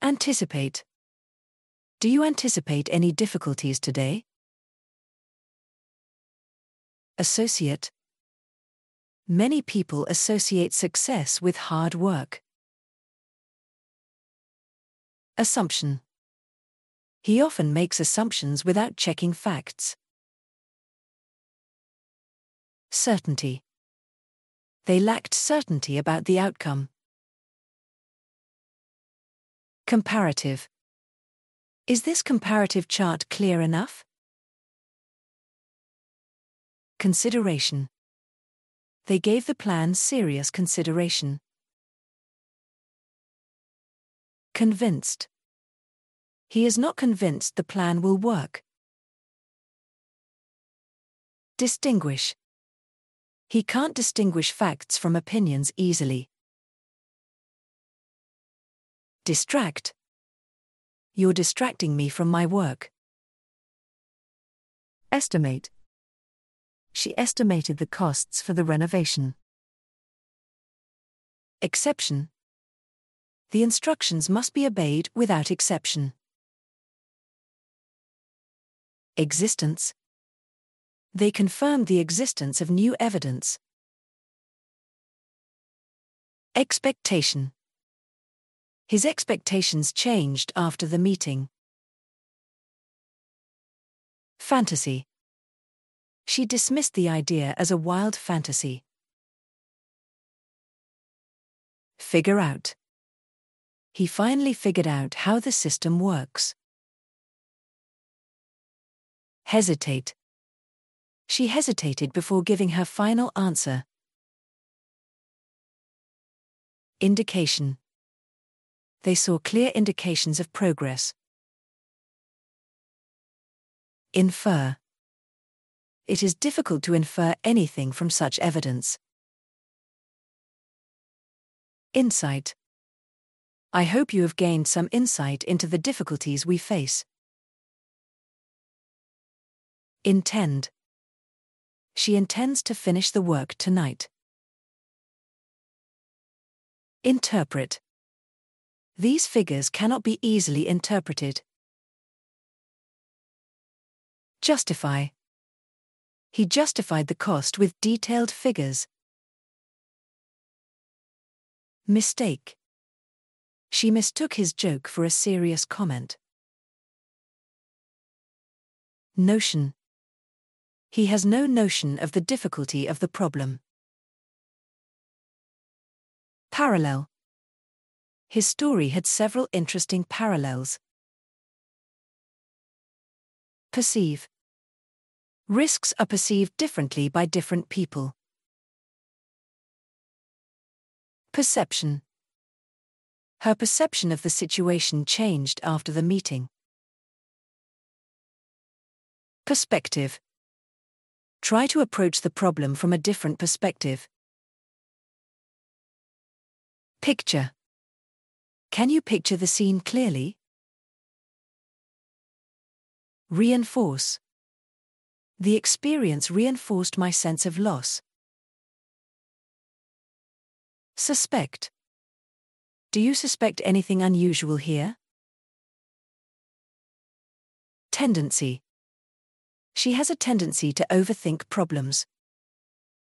Anticipate. Do you anticipate any difficulties today? Associate. Many people associate success with hard work. Assumption. He often makes assumptions without checking facts. Certainty. They lacked certainty about the outcome. Comparative. Is this comparative chart clear enough? Consideration. They gave the plan serious consideration. Convinced. He is not convinced the plan will work. Distinguish. He can't distinguish facts from opinions easily. Distract. You're distracting me from my work. Estimate. She estimated the costs for the renovation. Exception. The instructions must be obeyed without exception. Existence. They confirmed the existence of new evidence. Expectation. His expectations changed after the meeting. Fantasy. She dismissed the idea as a wild fantasy. Figure out. He finally figured out how the system works. Hesitate. She hesitated before giving her final answer. Indication. They saw clear indications of progress. Infer. It is difficult to infer anything from such evidence. Insight. I hope you have gained some insight into the difficulties we face. Intend. She intends to finish the work tonight. Interpret. These figures cannot be easily interpreted. Justify. He justified the cost with detailed figures. Mistake. She mistook his joke for a serious comment. Notion. He has no notion of the difficulty of the problem. Parallel. His story had several interesting parallels. Perceive. Risks are perceived differently by different people. Perception. Her perception of the situation changed after the meeting. Perspective. Try to approach the problem from a different perspective. Picture. Can you picture the scene clearly? Reinforce. The experience reinforced my sense of loss. Suspect. Do you suspect anything unusual here? Tendency. She has a tendency to overthink problems.